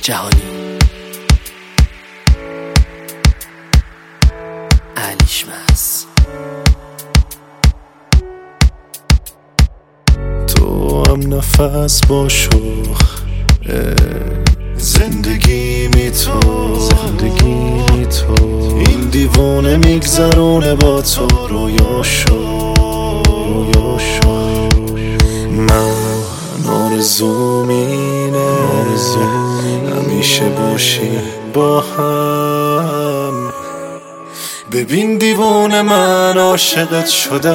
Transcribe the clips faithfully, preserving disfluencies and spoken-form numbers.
جهانی علیشمس. تو هم نفس با شوخ زندگی می تو زندگی می تو این دیوانه میگذرونه با تو رویا شو رویا شو. من آرزوم اینه همیشه باشی با هم. ببین دیوانه من عاشقت شدم،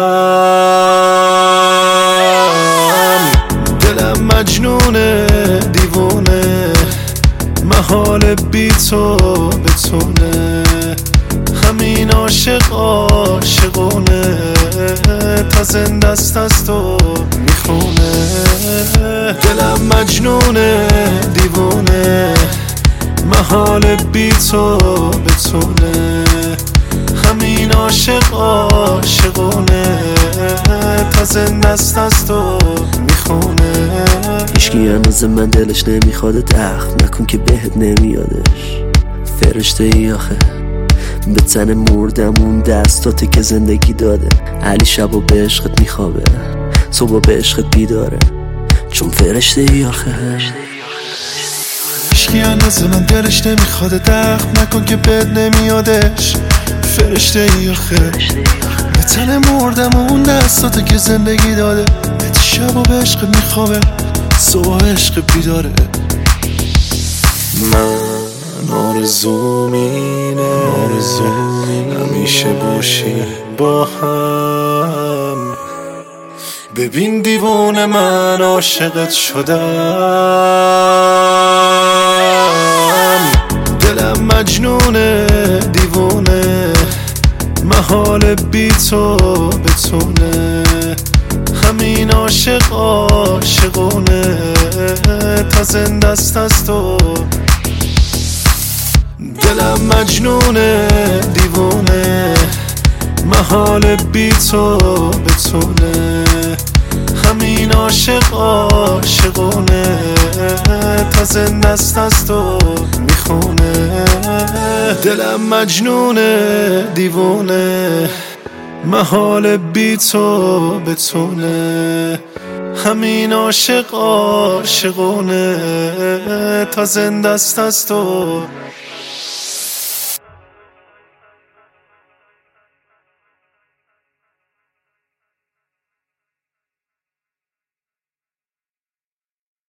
دلم مجنونه دیوانه محال بی تو بتونه. همین عاشق عاشقونه تا زنده است از تو میخونه. دلم مجنونه دیوانه محال بی تو بتونه. همین عاشق عاشقونه تا زنده است از تو میخونه. هیچکی هنوز من دلش نمیخواد دخل نکن که بهت نمیادش. فرشته ای آخه به تن مردمون دستاته که زندگی داده. علی شبا به عشقت میخوابه صبح به عشقت بیداره چون فرشته ای آخه. هیچکی هنوز من دلش نمیخواد دخل نکن که بهت نمیادش. فرشته ای آخه به تن مردمون دستاته که زندگی داده. به شبا به عشقت میخوابه صبح عشق بیداره. من آرزوم اینه همیشه باشی با هم. ببین دیوانه من عاشقت شدم، دلم مجنونه دیوانه محال بی تو بتونه. همین عاشق عاشقونه تا زنده است از تو. دلم مجنونه دیوانه محال بی تو بتونه. همین عاشق عاشقونه تا زنده است از تو میخونه. دلم مجنونه دیوانه محال بی تو بتونه. همین عاشق عاشقونه تا زنده است از تو